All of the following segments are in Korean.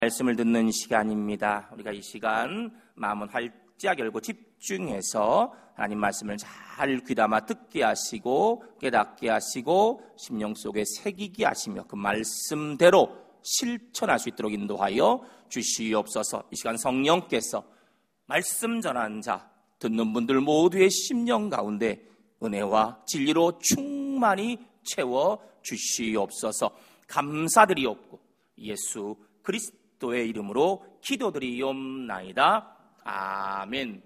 말씀을 듣는 시간입니다. 우리가 이 시간 마음은 활짝 열고 집중해서 하나님 말씀을 잘 귀담아 듣게 하시고 깨닫게 하시고 심령 속에 새기게 하시며 그 말씀대로 실천할 수 있도록 인도하여 주시옵소서. 이 시간 성령께서 말씀 전하는 자 듣는 분들 모두의 심령 가운데 은혜와 진리로 충만히 채워 주시옵소서. 감사드리옵고 예수 그리스도의 이름으로 기도드리옵나이다. 아멘.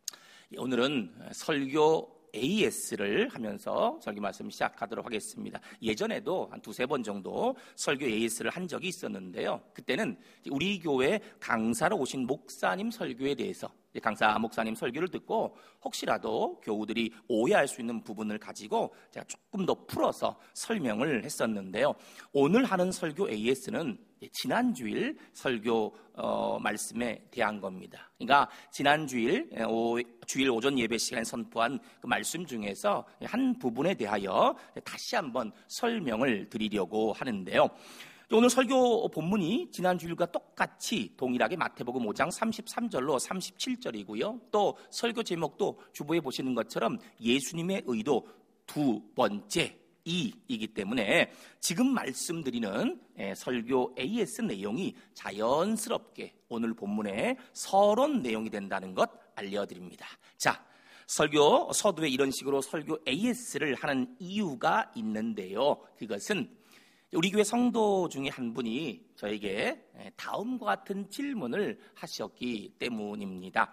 오늘은 설교 AS를 하면서 설교 말씀 시작하도록 하겠습니다. 예전에도 한 두세 번 정도 설교 AS를 한 적이 있었는데요. 그때는 우리 교회 강사로 오신 목사님 설교에 대해서 강사 목사님 설교를 듣고 혹시라도 교우들이 오해할 수 있는 부분을 가지고 제가 조금 더 풀어서 설명을 했었는데요. 오늘 하는 설교 AS는 지난 주일 설교 말씀에 대한 겁니다. 그러니까 지난 주일 오전 예배 시간에 선포한 그 말씀 중에서 한 부분에 대하여 다시 한번 설명을 드리려고 하는데요. 오늘 설교 본문이 지난 주일과 똑같이 동일하게 마태복음 5장 33절로 37절이고요. 또 설교 제목도 주보에 보시는 것처럼 예수님의 의도 두 번째 이기 때문에 지금 말씀드리는 설교 AS 내용이 자연스럽게 오늘 본문의 서론 내용이 된다는 것 알려드립니다. 자, 설교 서두에 이런 식으로 설교 AS를 하는 이유가 있는데요. 그것은 우리 교회 성도 중에 한 분이 저에게 다음과 같은 질문을 하셨기 때문입니다.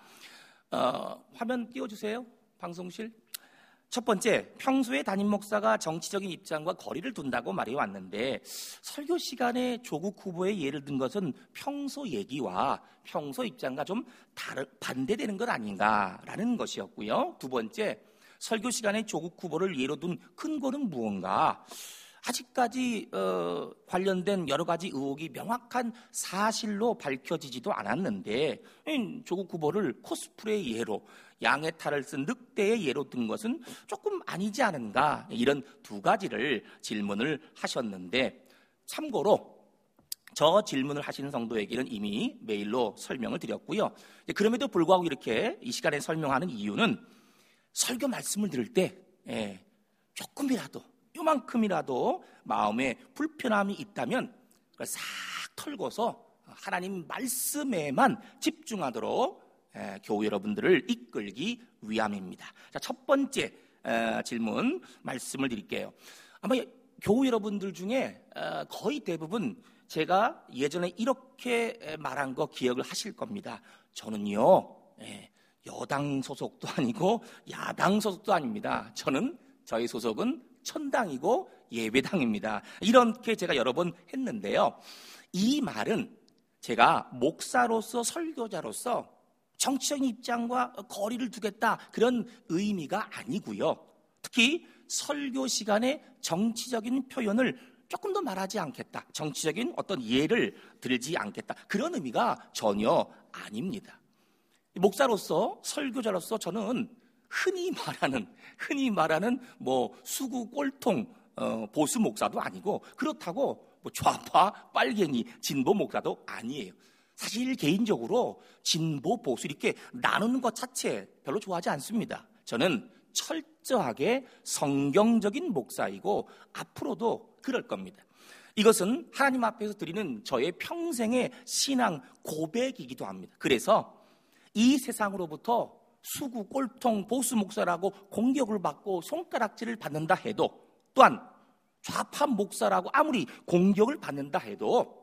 화면 띄워주세요. 방송실. 첫 번째, 평소에 담임 목사가 정치적인 입장과 거리를 둔다고 말해왔는데 설교 시간에 조국 후보의 예를 든 것은 평소 얘기와 평소 입장과 좀 반대되는 것 아닌가라는 것이었고요. 두 번째, 설교 시간에 조국 후보를 예로 둔 근거는 무언가? 아직까지 관련된 여러 가지 의혹이 명확한 사실로 밝혀지지도 않았는데 조국 후보를 코스프레의 예로 양의 탈을 쓴 늑대의 예로 든 것은 조금 아니지 않은가, 이런 두 가지를 질문을 하셨는데 참고로 저 질문을 하시는 성도에게는 이미 메일로 설명을 드렸고요. 그럼에도 불구하고 이렇게 이 시간에 설명하는 이유는 설교 말씀을 들을 때 조금이라도 요만큼이라도 마음에 불편함이 있다면 그걸 싹 털고서 하나님 말씀에만 집중하도록 교우 여러분들을 이끌기 위함입니다. 자, 첫 번째 질문 말씀을 드릴게요. 아마 교우 여러분들 중에 거의 대부분 제가 예전에 이렇게 말한 거 기억을 하실 겁니다. 저는요 여당 소속도 아니고 야당 소속도 아닙니다. 저희 소속은 천당이고 예배당입니다. 이렇게 제가 여러 번 했는데요. 이 말은 제가 목사로서 설교자로서 정치적인 입장과 거리를 두겠다 그런 의미가 아니고요. 특히 설교 시간에 정치적인 표현을 조금 더 말하지 않겠다, 정치적인 어떤 예를 들지 않겠다, 그런 의미가 전혀 아닙니다. 목사로서 설교자로서 저는 흔히 말하는 수구 꼴통 보수 목사도 아니고 그렇다고 좌파 빨갱이 진보 목사도 아니에요. 사실 개인적으로 진보 보수 이렇게 나누는 것 자체 별로 좋아하지 않습니다. 저는 철저하게 성경적인 목사이고 앞으로도 그럴 겁니다. 이것은 하나님 앞에서 드리는 저의 평생의 신앙 고백이기도 합니다. 그래서 이 세상으로부터 수구 꼴통 보수 목사라고 공격을 받고 손가락질을 받는다 해도, 또한 좌파 목사라고 아무리 공격을 받는다 해도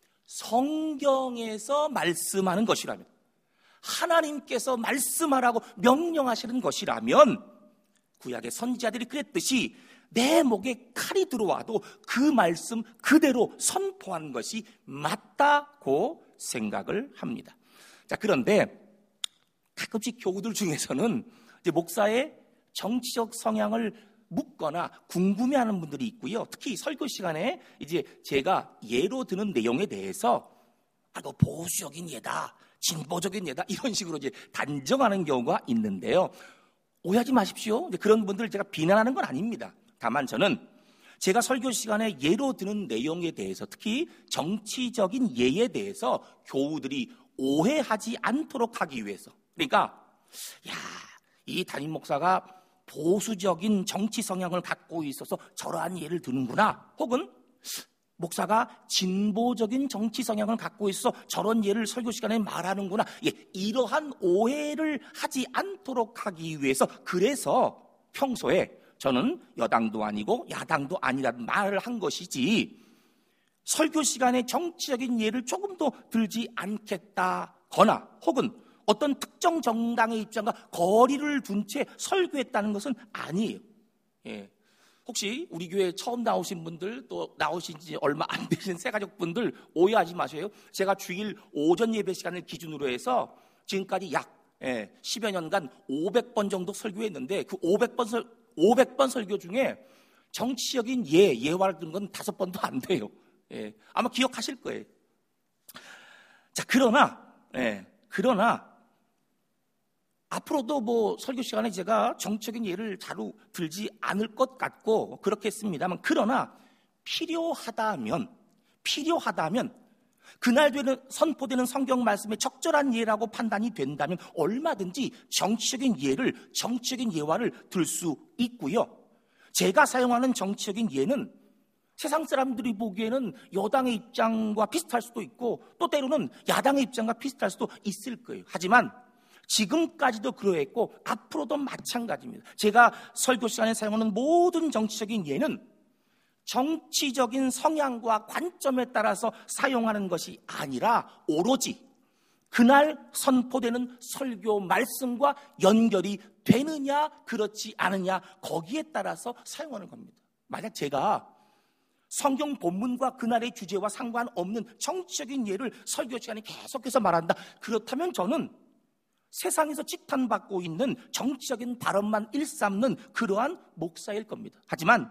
성경에서 말씀하는 것이라면, 하나님께서 말씀하라고 명령하시는 것이라면 구약의 선지자들이 그랬듯이 내 목에 칼이 들어와도 그 말씀 그대로 선포하는 것이 맞다고 생각을 합니다. 자, 그런데 가끔씩 교우들 중에서는 이제 목사의 정치적 성향을 묻거나 궁금해하는 분들이 있고요. 특히 설교 시간에 이제 제가 예로 드는 내용에 대해서 너 보수적인 예다, 진보적인 예다, 이런 식으로 이제 단정하는 경우가 있는데요. 오해하지 마십시오. 그런 분들을 제가 비난하는 건 아닙니다. 다만 저는 제가 설교 시간에 예로 드는 내용에 대해서, 특히 정치적인 예에 대해서 교우들이 오해하지 않도록 하기 위해서, 그러니까 이 담임 목사가 보수적인 정치 성향을 갖고 있어서 저러한 예를 드는구나, 혹은 목사가 진보적인 정치 성향을 갖고 있어 저런 예를 설교 시간에 말하는구나, 이러한 오해를 하지 않도록 하기 위해서, 그래서 평소에 저는 여당도 아니고 야당도 아니라는 말을 한 것이지, 설교 시간에 정치적인 예를 조금도 들지 않겠다거나 혹은 어떤 특정 정당의 입장과 거리를 둔 채 설교했다는 것은 아니에요. 혹시 우리 교회에 처음 나오신 분들, 또 나오신 지 얼마 안 되신 새가족분들 오해하지 마세요. 제가 주일 오전 예배 시간을 기준으로 해서 지금까지 약 10여 년간 500번 정도 설교했는데, 그 500번 설교 중에 정치적인 예화를 든 건 5번도 안 돼요. 아마 기억하실 거예요. 자, 그러나 앞으로도 설교 시간에 제가 정치적인 예를 자주 들지 않을 것 같고 그렇겠습니다만, 그러나 필요하다면 그날 선포되는 성경 말씀에 적절한 예라고 판단이 된다면 얼마든지 정치적인 예화를 들 수 있고요. 제가 사용하는 정치적인 예는 세상 사람들이 보기에는 여당의 입장과 비슷할 수도 있고 또 때로는 야당의 입장과 비슷할 수도 있을 거예요. 하지만 지금까지도 그러했고 앞으로도 마찬가지입니다. 제가 설교 시간에 사용하는 모든 정치적인 예는 정치적인 성향과 관점에 따라서 사용하는 것이 아니라 오로지 그날 선포되는 설교 말씀과 연결이 되느냐 그렇지 않느냐, 거기에 따라서 사용하는 겁니다. 만약 제가 성경 본문과 그날의 주제와 상관없는 정치적인 예를 설교 시간에 계속해서 말한다, 그렇다면 저는 세상에서 지탄받고 있는 정치적인 발언만 일삼는 그러한 목사일 겁니다. 하지만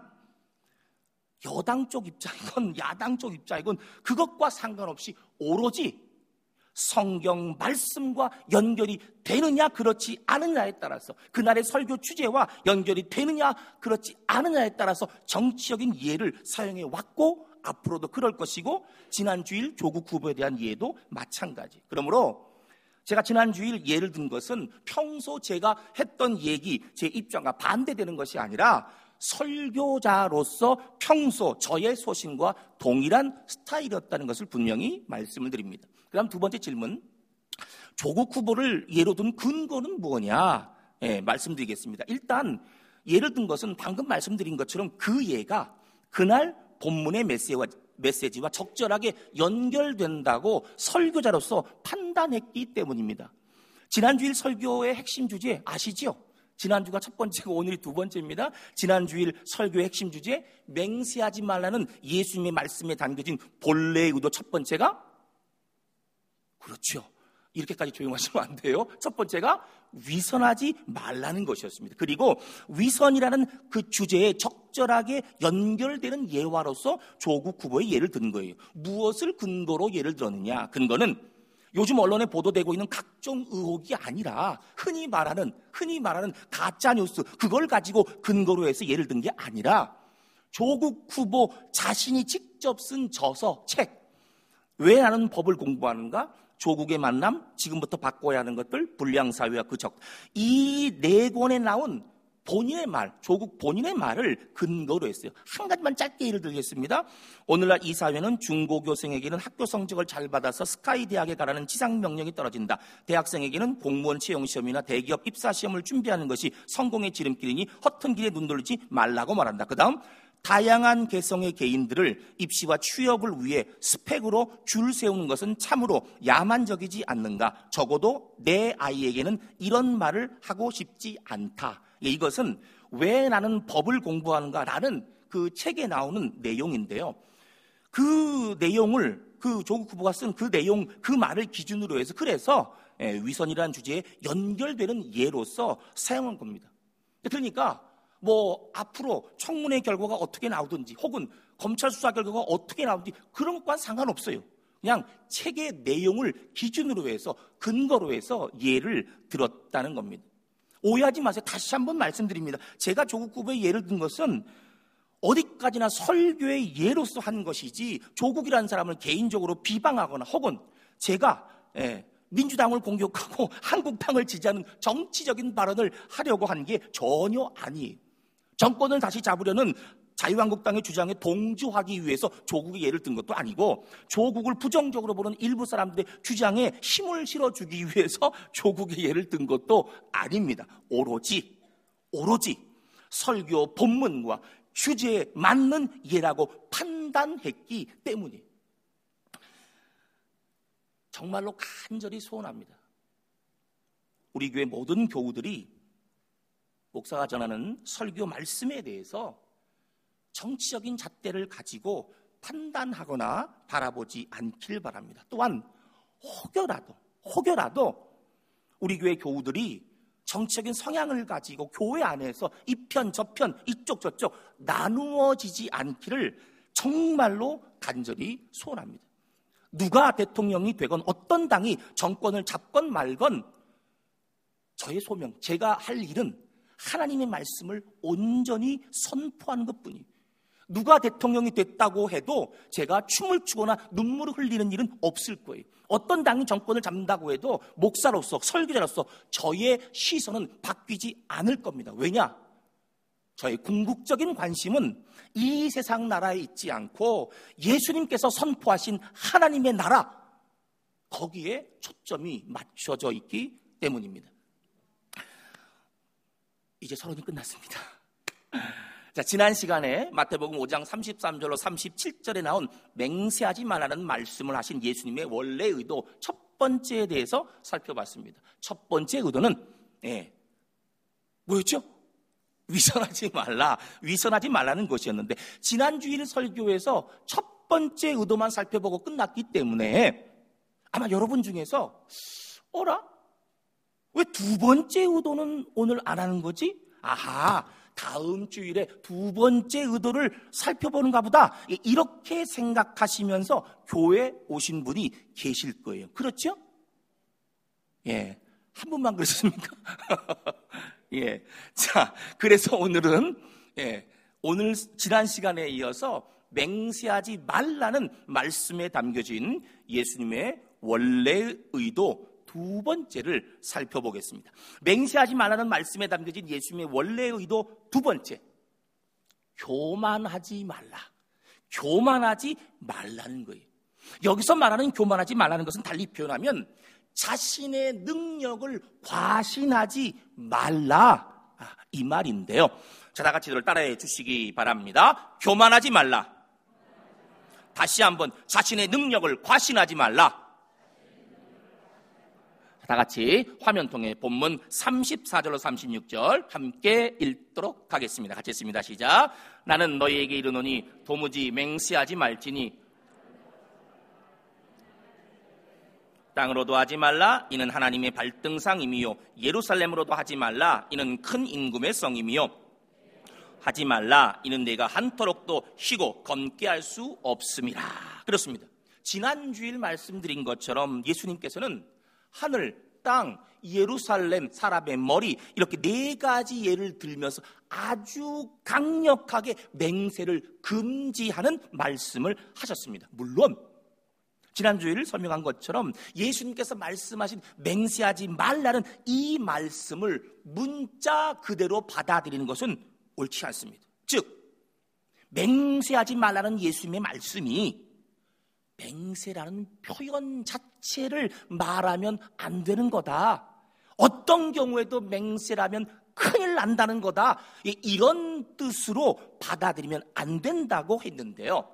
여당 쪽 입장이건 야당 쪽 입장이건 그것과 상관없이 오로지 성경 말씀과 연결이 되느냐 그렇지 않느냐에 따라서, 그날의 설교 주제와 연결이 되느냐 그렇지 않느냐에 따라서 정치적인 예를 사용해 왔고 앞으로도 그럴 것이고, 지난 주일 조국 후보에 대한 예도 마찬가지. 그러므로 제가 지난 주일 예를 든 것은 평소 제가 했던 얘기, 제 입장과 반대되는 것이 아니라 설교자로서 평소 저의 소신과 동일한 스타일이었다는 것을 분명히 말씀을 드립니다. 그다음 두 번째 질문, 조국 후보를 예로 든 근거는 뭐냐? 말씀드리겠습니다. 일단 예를 든 것은 방금 말씀드린 것처럼 그 예가 그날 본문의 메시지와 적절하게 연결된다고 설교자로서 판단했기 때문입니다. 지난주일 설교의 핵심 주제 아시죠? 지난주가 첫 번째고 오늘이 두 번째입니다. 지난주일 설교의 핵심 주제, 맹세하지 말라는 예수님의 말씀에 담겨진 본래의 의도 첫 번째가, 그렇죠, 이렇게까지 조용하시면 안 돼요. 첫 번째가 위선하지 말라는 것이었습니다. 그리고 위선이라는 그 주제에 적절하게 연결되는 예화로서 조국 후보의 예를 든 거예요. 무엇을 근거로 예를 들었느냐? 근거는 요즘 언론에 보도되고 있는 각종 의혹이 아니라 흔히 말하는 가짜뉴스, 그걸 가지고 근거로 해서 예를 든 게 아니라 조국 후보 자신이 직접 쓴 저서, 책, 왜 나는 법을 공부하는가? 조국의 만남, 지금부터 바꿔야 하는 것들, 불량사회와 그 적, 이 네 권에 나온 본인의 말, 조국 본인의 말을 근거로 했어요. 한 가지만 짧게 예를 들겠습니다. 오늘날 이 사회는 중고교생에게는 학교 성적을 잘 받아서 스카이 대학에 가라는 지상명령이 떨어진다. 대학생에게는 공무원 채용시험이나 대기업 입사시험을 준비하는 것이 성공의 지름길이니 허튼 길에 눈 돌리지 말라고 말한다. 그 다음, 다양한 개성의 개인들을 입시와 취업을 위해 스펙으로 줄 세우는 것은 참으로 야만적이지 않는가? 적어도 내 아이에게는 이런 말을 하고 싶지 않다. 이것은 왜 나는 법을 공부하는가라는 그 책에 나오는 내용인데요. 그 내용을, 그 조국 후보가 쓴 그 내용, 그 말을 기준으로 해서 그래서 위선이라는 주제에 연결되는 예로서 사용한 겁니다. 그러니까 앞으로 청문회 결과가 어떻게 나오든지 혹은 검찰 수사 결과가 어떻게 나오든지 그런 것과는 상관없어요. 그냥 책의 내용을 기준으로 해서, 근거로 해서 예를 들었다는 겁니다. 오해하지 마세요. 다시 한번 말씀드립니다. 제가 조국 후보의 예를 든 것은 어디까지나 설교의 예로서 한 것이지 조국이라는 사람을 개인적으로 비방하거나 혹은 제가 민주당을 공격하고 한국당을 지지하는 정치적인 발언을 하려고 한 게 전혀 아니에요. 정권을 다시 잡으려는 자유한국당의 주장에 동조하기 위해서 조국의 예를 든 것도 아니고 조국을 부정적으로 보는 일부 사람들의 주장에 힘을 실어주기 위해서 조국의 예를 든 것도 아닙니다. 오로지 설교 본문과 주제에 맞는 예라고 판단했기 때문이에요. 정말로 간절히 소원합니다. 우리 교회 모든 교우들이 목사가 전하는 설교 말씀에 대해서 정치적인 잣대를 가지고 판단하거나 바라보지 않길 바랍니다. 또한 혹여라도 우리 교회 교우들이 정치적인 성향을 가지고 교회 안에서 이편 저편 이쪽 저쪽 나누어지지 않기를 정말로 간절히 소원합니다. 누가 대통령이 되건 어떤 당이 정권을 잡건 말건 저의 소명, 제가 할 일은 하나님의 말씀을 온전히 선포하는 것뿐이에요. 누가 대통령이 됐다고 해도 제가 춤을 추거나 눈물을 흘리는 일은 없을 거예요. 어떤 당이 정권을 잡는다고 해도 목사로서 설교자로서 저의 시선은 바뀌지 않을 겁니다. 왜냐? 저의 궁극적인 관심은 이 세상 나라에 있지 않고 예수님께서 선포하신 하나님의 나라, 거기에 초점이 맞춰져 있기 때문입니다. 이제 서론이 끝났습니다. 자, 지난 시간에 마태복음 5장 33절로 37절에 나온 맹세하지 말라는 말씀을 하신 예수님의 원래 의도 첫 번째에 대해서 살펴봤습니다. 첫 번째 의도는 뭐였죠? 위선하지 말라는 것이었는데 지난 주일 설교에서 첫 번째 의도만 살펴보고 끝났기 때문에 아마 여러분 중에서 왜 두 번째 의도는 오늘 안 하는 거지? 아하, 다음 주일에 두 번째 의도를 살펴보는가 보다 이렇게 생각하시면서 교회에 오신 분이 계실 거예요. 그렇죠? 한 분만 그러셨습니까? 자, 그래서 오늘은 오늘 지난 시간에 이어서 맹세하지 말라는 말씀에 담겨진 예수님의 원래 의도 두 번째를 살펴보겠습니다. 맹세하지 말라는 말씀에 담겨진 예수님의 원래 의도 두 번째, 교만하지 말라는 거예요. 여기서 말하는 교만하지 말라는 것은 달리 표현하면 자신의 능력을 과신하지 말라, 이 말인데요. 자, 다 같이 이를 따라해 주시기 바랍니다. 교만하지 말라. 다시 한번, 자신의 능력을 과신하지 말라. 다 같이 화면 통해 본문 34절로 36절 함께 읽도록 하겠습니다. 같이 읽습니다. 시작. 나는 너희에게 이르노니 도무지 맹세하지 말지니 땅으로도 하지 말라. 이는 하나님의 발등상임이요 예루살렘으로도 하지 말라. 이는 큰 임금의 성임이요 하지 말라. 이는 내가 한토록도 쉬고 검게 할 수 없음이라. 그렇습니다. 지난 주일 말씀드린 것처럼 예수님께서는 하늘, 땅, 예루살렘, 사람의 머리 이렇게 네 가지 예를 들면서 아주 강력하게 맹세를 금지하는 말씀을 하셨습니다. 물론 지난주일 설명한 것처럼 예수님께서 말씀하신 맹세하지 말라는 이 말씀을 문자 그대로 받아들이는 것은 옳지 않습니다. 즉 맹세하지 말라는 예수님의 말씀이 맹세라는 표현 자체를 말하면 안 되는 거다. 어떤 경우에도 맹세라면 큰일 난다는 거다. 이런 뜻으로 받아들이면 안 된다고 했는데요.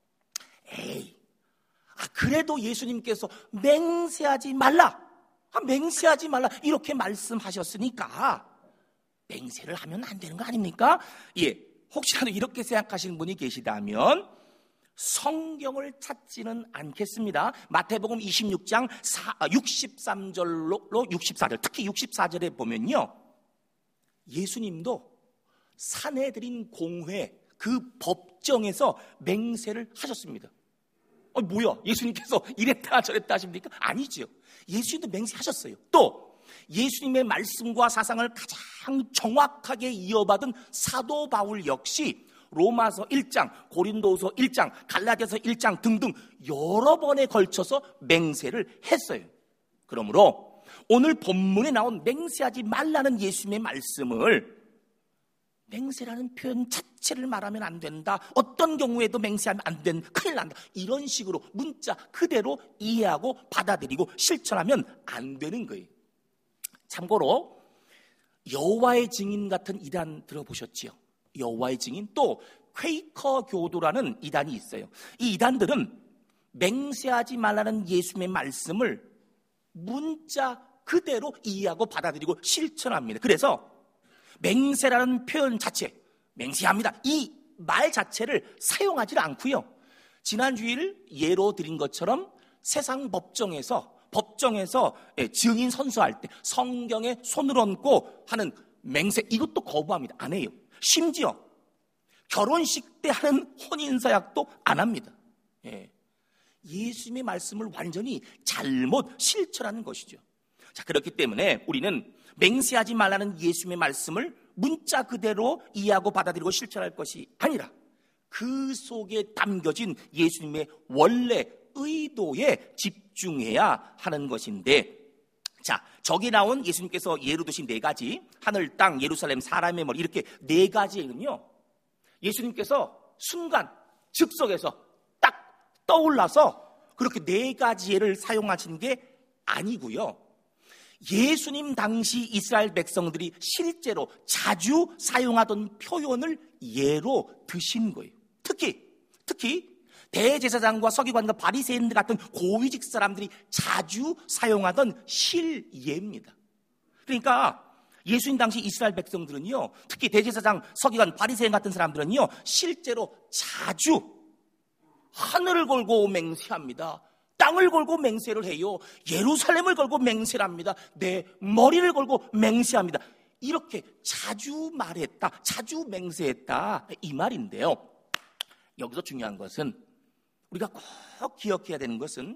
그래도 예수님께서 맹세하지 말라 이렇게 말씀하셨으니까 맹세를 하면 안 되는 거 아닙니까? 혹시라도 이렇게 생각하시는 분이 계시다면 성경을 찾지는 않겠습니다. 마태복음 26장 63절로 64절, 특히 64절에 보면요, 예수님도 사내들인 공회 그 법정에서 맹세를 하셨습니다. 뭐야? 예수님께서 이랬다 저랬다 하십니까? 아니죠. 예수님도 맹세하셨어요. 또 예수님의 말씀과 사상을 가장 정확하게 이어받은 사도 바울 역시 로마서 1장, 고린도서 1장, 갈라디아서 1장 등등 여러 번에 걸쳐서 맹세를 했어요. 그러므로 오늘 본문에 나온 맹세하지 말라는 예수님의 말씀을 맹세라는 표현 자체를 말하면 안 된다, 어떤 경우에도 맹세하면 안 된다, 큰일 난다, 이런 식으로 문자 그대로 이해하고 받아들이고 실천하면 안 되는 거예요. 참고로 여호와의 증인 같은 이단 들어보셨지요? 여호와의 증인, 또 퀘이커 교도라는 이단이 있어요. 이 이단들은 맹세하지 말라는 예수님의 말씀을 문자 그대로 이해하고 받아들이고 실천합니다. 그래서 맹세라는 표현 자체, 맹세합니다, 이 말 자체를 사용하지 않고요, 지난 주일 예로 드린 것처럼 세상 법정에서 증인 선서할 때 성경에 손을 얹고 하는 맹세, 이것도 거부합니다. 안 해요. 심지어 결혼식 때 하는 혼인서약도 안 합니다. 예수님의 말씀을 완전히 잘못 실천하는 것이죠. 자, 그렇기 때문에 우리는 맹세하지 말라는 예수님의 말씀을 문자 그대로 이해하고 받아들이고 실천할 것이 아니라 그 속에 담겨진 예수님의 원래 의도에 집중해야 하는 것인데, 자, 저기 나온 예수님께서 예로 드신 4가지, 하늘, 땅, 예루살렘, 사람의 머리, 이렇게 4가지는요, 예수님께서 순간 즉석에서 딱 떠올라서 그렇게 4가지 예를 사용하신 게 아니고요, 예수님 당시 이스라엘 백성들이 실제로 자주 사용하던 표현을 예로 드신 거예요. 특히 대제사장과 서기관과 바리새인들 같은 고위직 사람들이 자주 사용하던 실예입니다. 그러니까 예수님 당시 이스라엘 백성들은요, 특히 대제사장, 서기관, 바리새인 같은 사람들은요, 실제로 자주 하늘을 걸고 맹세합니다. 땅을 걸고 맹세를 해요. 예루살렘을 걸고 맹세를 합니다. 내 머리를 걸고 맹세합니다. 이렇게 자주 말했다, 자주 맹세했다, 이 말인데요, 여기서 중요한 것은, 우리가 꼭 기억해야 되는 것은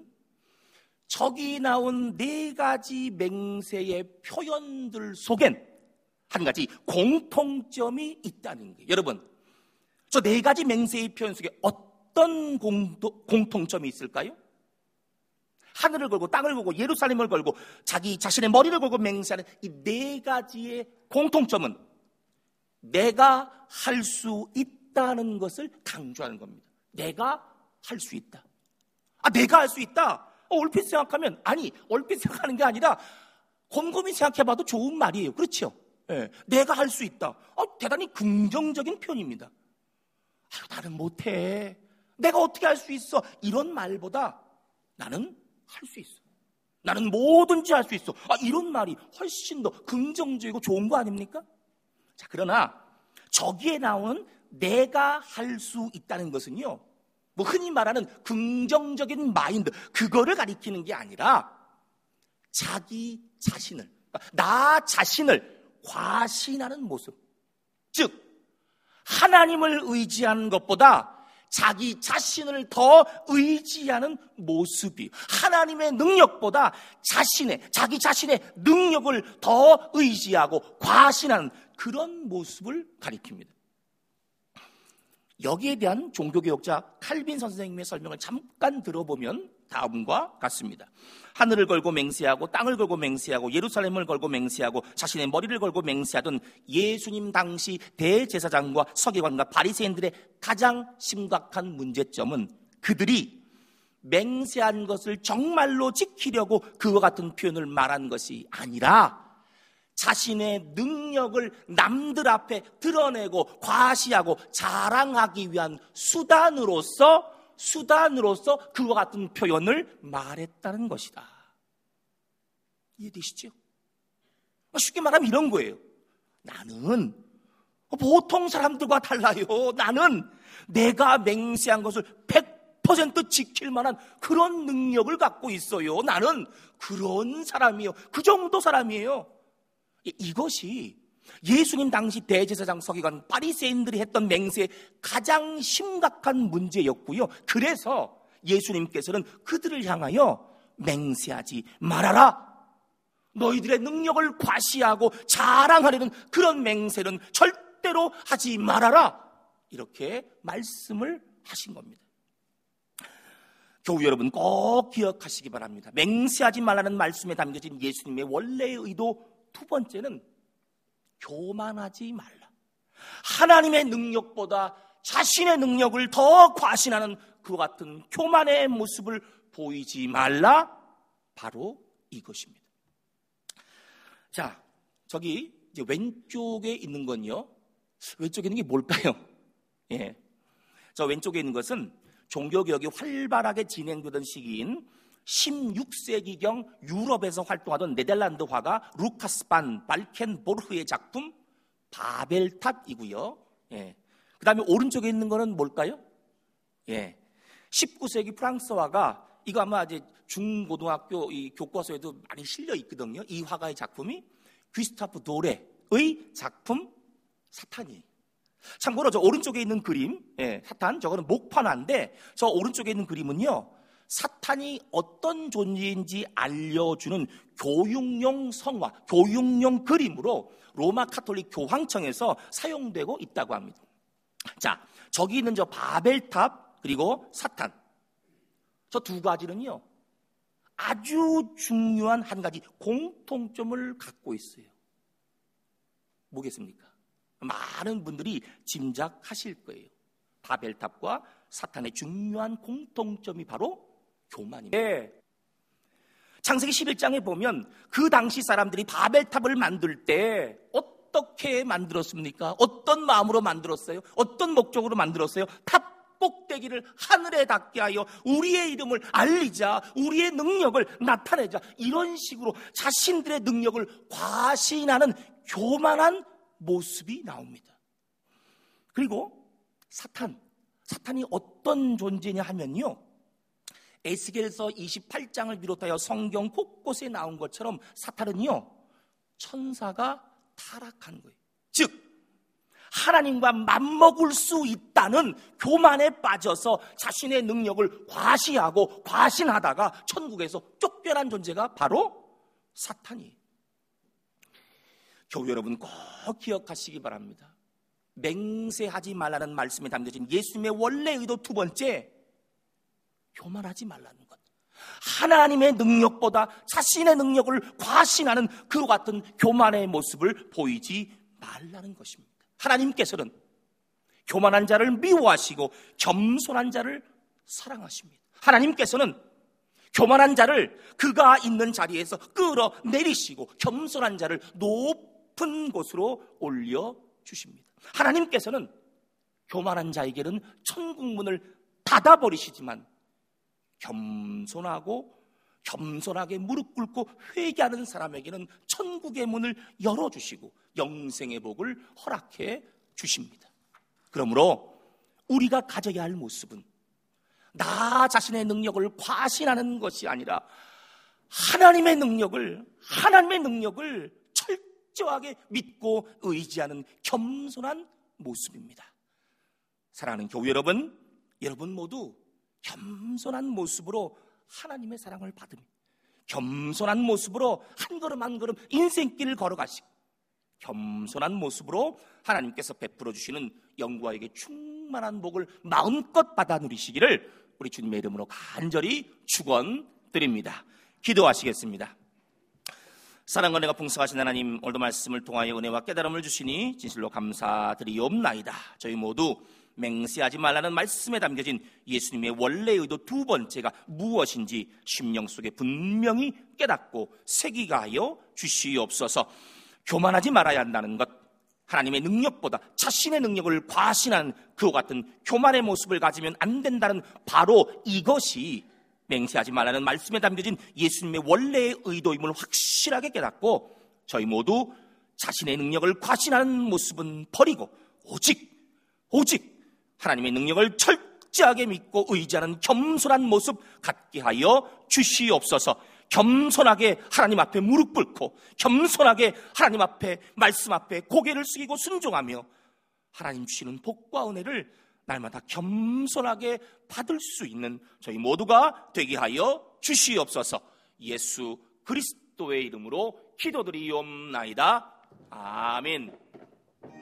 저기 나온 4가지 맹세의 표현들 속엔 한 가지 공통점이 있다는 거예요. 여러분, 저 4가지 맹세의 표현 속에 어떤 공통점이 있을까요? 하늘을 걸고 땅을 걸고 예루살렘을 걸고 자기 자신의 머리를 걸고 맹세하는 이 4가지의 공통점은 내가 할 수 있다는 것을 강조하는 겁니다. 내가 할 수 있다. 내가 할 수 있다. 얼핏 생각하면, 얼핏 생각하는 게 아니라 곰곰이 생각해봐도 좋은 말이에요. 그렇죠? 내가 할 수 있다. 대단히 긍정적인 표현입니다. 나는 못해. 내가 어떻게 할 수 있어? 이런 말보다 나는 할 수 있어. 나는 뭐든지 할 수 있어. 이런 말이 훨씬 더 긍정적이고 좋은 거 아닙니까? 자, 그러나 저기에 나오는 내가 할 수 있다는 것은요, 흔히 말하는 긍정적인 마인드, 그거를 가리키는 게 아니라 자기 자신을, 나 자신을 과신하는 모습, 즉 하나님을 의지하는 것보다 자기 자신을 더 의지하는 모습이, 하나님의 능력보다 자기 자신의 능력을 더 의지하고 과신하는 그런 모습을 가리킵니다. 여기에 대한 종교개혁자 칼빈 선생님의 설명을 잠깐 들어보면 다음과 같습니다. 하늘을 걸고 맹세하고 땅을 걸고 맹세하고 예루살렘을 걸고 맹세하고 자신의 머리를 걸고 맹세하던 예수님 당시 대제사장과 서기관과 바리새인들의 가장 심각한 문제점은 그들이 맹세한 것을 정말로 지키려고 그와 같은 표현을 말한 것이 아니라 자신의 능력을 남들 앞에 드러내고 과시하고 자랑하기 위한 수단으로서 그와 같은 표현을 말했다는 것이다. 이해되시죠? 쉽게 말하면 이런 거예요. 나는 보통 사람들과 달라요. 나는 내가 맹세한 것을 100% 지킬 만한 그런 능력을 갖고 있어요. 나는 그런 사람이에요. 그 정도 사람이에요. 이것이 예수님 당시 대제사장, 서기관, 바리새인들이 했던 맹세의 가장 심각한 문제였고요. 그래서 예수님께서는 그들을 향하여 맹세하지 말아라. 너희들의 능력을 과시하고 자랑하려는 그런 맹세는 절대로 하지 말아라. 이렇게 말씀을 하신 겁니다. 교우 여러분 꼭 기억하시기 바랍니다. 맹세하지 말라는 말씀에 담겨진 예수님의 원래의 의도 두 번째는 교만하지 말라. 하나님의 능력보다 자신의 능력을 더 과신하는 그와 같은 교만의 모습을 보이지 말라. 바로 이것입니다. 자, 저기 이제 왼쪽에 있는 건요. 왼쪽에 있는 게 뭘까요? 예. 저 왼쪽에 있는 것은 종교개혁이 활발하게 진행되던 시기인 16세기경 유럽에서 활동하던 네덜란드 화가 루카스 반 발켄보르흐의 작품 바벨탑이고요. 예. 그 다음에 오른쪽에 있는 거는 뭘까요? 예. 19세기 프랑스 화가 이거 아마 이제 중고등학교 이 교과서에도 많이 실려 있거든요. 이 화가의 작품이 귀스타프 도레의 작품 사탄이에요. 참고로 저 오른쪽에 있는 그림, 예, 사탄, 저거는 목판화인데 저 오른쪽에 있는 그림은요, 사탄이 어떤 존재인지 알려주는 교육용 성화, 교육용 그림으로 로마 카톨릭 교황청에서 사용되고 있다고 합니다. 자, 저기 있는 저 바벨탑 그리고 사탄, 저 두 가지는요 아주 중요한 한 가지 공통점을 갖고 있어요. 뭐겠습니까? 많은 분들이 짐작하실 거예요. 바벨탑과 사탄의 중요한 공통점이 바로 교만입니다. 네. 창세기 11장에 보면 그 당시 사람들이 바벨탑을 만들 때 어떻게 만들었습니까? 어떤 마음으로 만들었어요? 어떤 목적으로 만들었어요? 탑 꼭대기를 하늘에 닿게 하여 우리의 이름을 알리자, 우리의 능력을 나타내자, 이런 식으로 자신들의 능력을 과신하는 교만한 모습이 나옵니다. 그리고 사탄이 어떤 존재냐 하면요, 에스겔서 28장을 비롯하여 성경 곳곳에 나온 것처럼 사탄은요 천사가 타락한 거예요. 즉 하나님과 맞먹을 수 있다는 교만에 빠져서 자신의 능력을 과시하고 과신하다가 천국에서 쫓겨난 존재가 바로 사탄이에요. 교우 여러분 꼭 기억하시기 바랍니다. 맹세하지 말라는 말씀에 담겨진 예수님의 원래 의도 두 번째, 교만하지 말라는 것. 하나님의 능력보다 자신의 능력을 과신하는 그와 같은 교만의 모습을 보이지 말라는 것입니다. 하나님께서는 교만한 자를 미워하시고 겸손한 자를 사랑하십니다. 하나님께서는 교만한 자를 그가 있는 자리에서 끌어내리시고 겸손한 자를 높은 곳으로 올려주십니다. 하나님께서는 교만한 자에게는 천국 문을 닫아버리시지만 겸손하게 무릎 꿇고 회개하는 사람에게는 천국의 문을 열어주시고 영생의 복을 허락해 주십니다. 그러므로 우리가 가져야 할 모습은 나 자신의 능력을 과신하는 것이 아니라 하나님의 능력을 철저하게 믿고 의지하는 겸손한 모습입니다. 사랑하는 교우 여러분 모두 겸손한 모습으로 하나님의 사랑을 받으며 겸손한 모습으로 한 걸음 한 걸음 인생길을 걸어가시고 겸손한 모습으로 하나님께서 베풀어 주시는 영광에게 충만한 복을 마음껏 받아 누리시기를 우리 주님의 이름으로 간절히 축원드립니다. 기도하시겠습니다. 사랑과 은혜가 풍성하신 하나님, 오늘도 말씀을 통하여 은혜와 깨달음을 주시니 진실로 감사드리옵나이다. 저희 모두 맹세하지 말라는 말씀에 담겨진 예수님의 원래 의도 두 번째가 무엇인지 심령 속에 분명히 깨닫고 새기게 하여 주시옵소서. 교만하지 말아야 한다는 것, 하나님의 능력보다 자신의 능력을 과신한 그와 같은 교만의 모습을 가지면 안 된다는 바로 이것이 맹세하지 말라는 말씀에 담겨진 예수님의 원래의 의도임을 확실하게 깨닫고 저희 모두 자신의 능력을 과신하는 모습은 버리고 오직 하나님의 능력을 철저하게 믿고 의지하는 겸손한 모습 갖게 하여 주시옵소서. 겸손하게 하나님 앞에 무릎 꿇고 겸손하게 하나님 앞에 말씀 앞에 고개를 숙이고 순종하며 하나님 주시는 복과 은혜를 날마다 겸손하게 받을 수 있는 저희 모두가 되게 하여 주시옵소서. 예수 그리스도의 이름으로 기도드리옵나이다. 아멘.